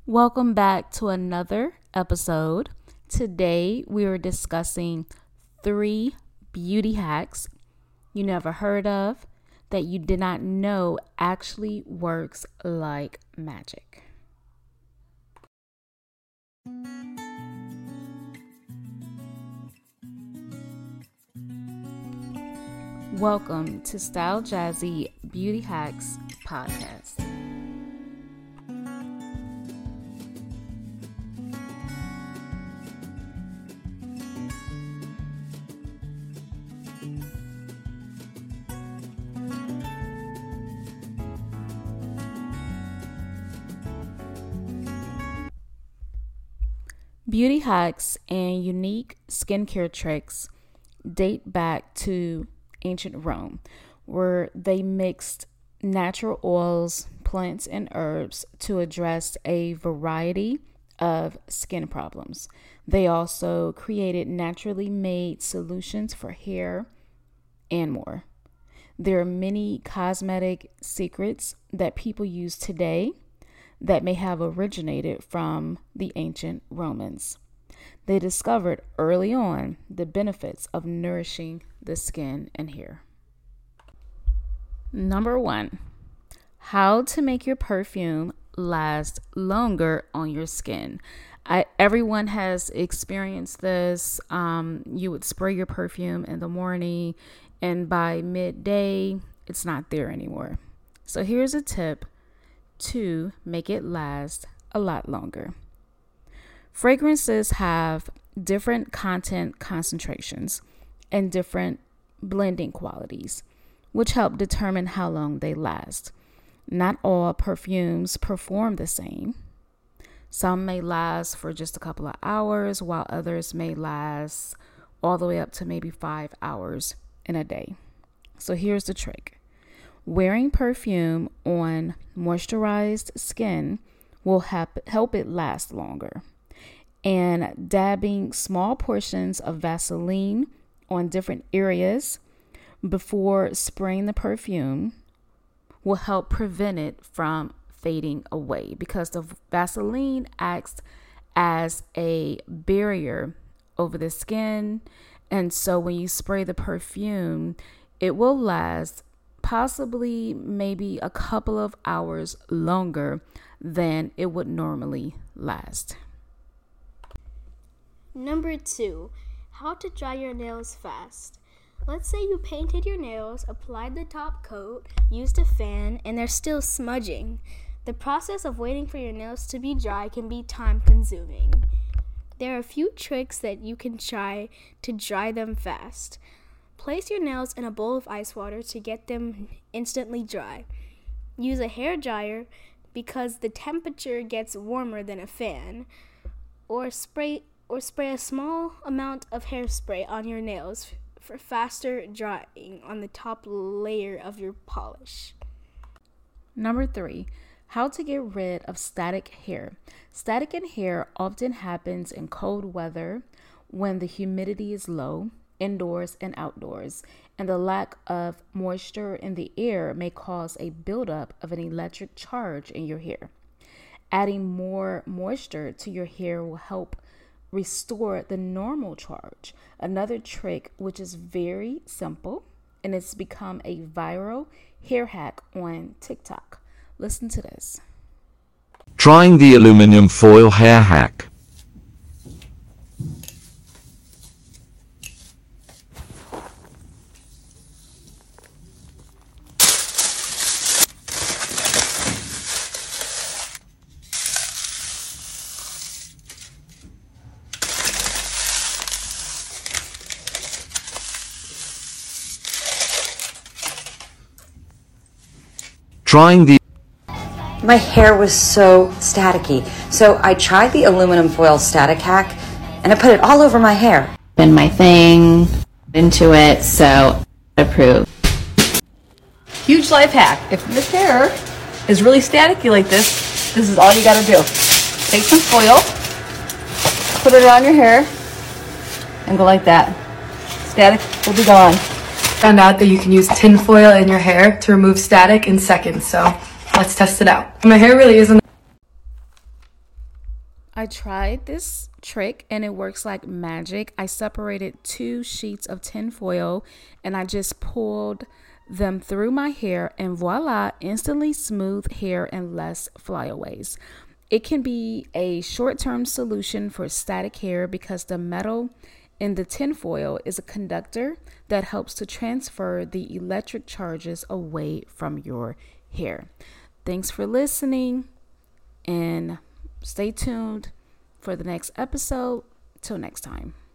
Welcome back to another episode. Today we are discussing 3 beauty hacks you never heard of that you did not know actually works like magic. Welcome to Style Jazzy Beauty Hacks Podcast. Beauty hacks and unique skincare tricks date back to ancient Rome, where they mixed natural oils, plants, and herbs to address a variety of skin problems. They also created naturally made solutions for hair and more. There are many cosmetic secrets that people use today that may have originated from the ancient Romans. They discovered early on the benefits of nourishing the skin and hair. Number 1, how to make your perfume last longer on your skin. Everyone has experienced this. You would spray your perfume in the morning, and by midday, it's not there anymore. So here's a tip to make it last a lot longer. Fragrances have different content concentrations and different blending qualities, which help determine how long they last. Not all perfumes perform the same. Some may last for just a couple of hours, while others may last all the way up to maybe 5 hours in a day. So here's the trick. Wearing perfume on moisturized skin will help it last longer. And dabbing small portions of Vaseline on different areas before spraying the perfume will help prevent it from fading away, because the Vaseline acts as a barrier over the skin. And so when you spray the perfume, it will last possibly maybe a couple of hours longer than it would normally last. Number 2, how to dry your nails fast. Let's say you painted your nails, applied the top coat, used a fan, and they're still smudging. The process of waiting for your nails to be dry can be time consuming. There are a few tricks that you can try to dry them fast. Place your nails in a bowl of ice water to get them instantly dry. Use a hair dryer because the temperature gets warmer than a fan. Or spray a small amount of hairspray on your nails for faster drying on the top layer of your polish. Number 3, how to get rid of static hair. Static in hair often happens in cold weather when the humidity is low, indoors and outdoors, and the lack of moisture in the air may cause a buildup of an electric charge in your hair. Adding more moisture to your hair will help restore the normal charge. Another trick, which is very simple, and it's become a viral hair hack on TikTok. Listen to this. Trying the aluminum foil hair hack. My hair was so staticky, so I tried the aluminum foil static hack, and I put it all over my hair. Been my thing, into it, so approve. Huge life hack. If your hair is really staticky like this is all you gotta do. Take some foil, put it on your hair, and go like that. Static will be gone. Found out that you can use tin foil in your hair to remove static in seconds, so let's test it out. My hair really isn't I tried this trick and it works like magic. I separated 2 sheets of tinfoil and I just pulled them through my hair, and voila, instantly smooth hair and less flyaways. It can be a short-term solution for static hair because the metal in the tinfoil is a conductor that helps to transfer the electric charges away from your hair. Thanks for listening, and stay tuned for the next episode. Till next time.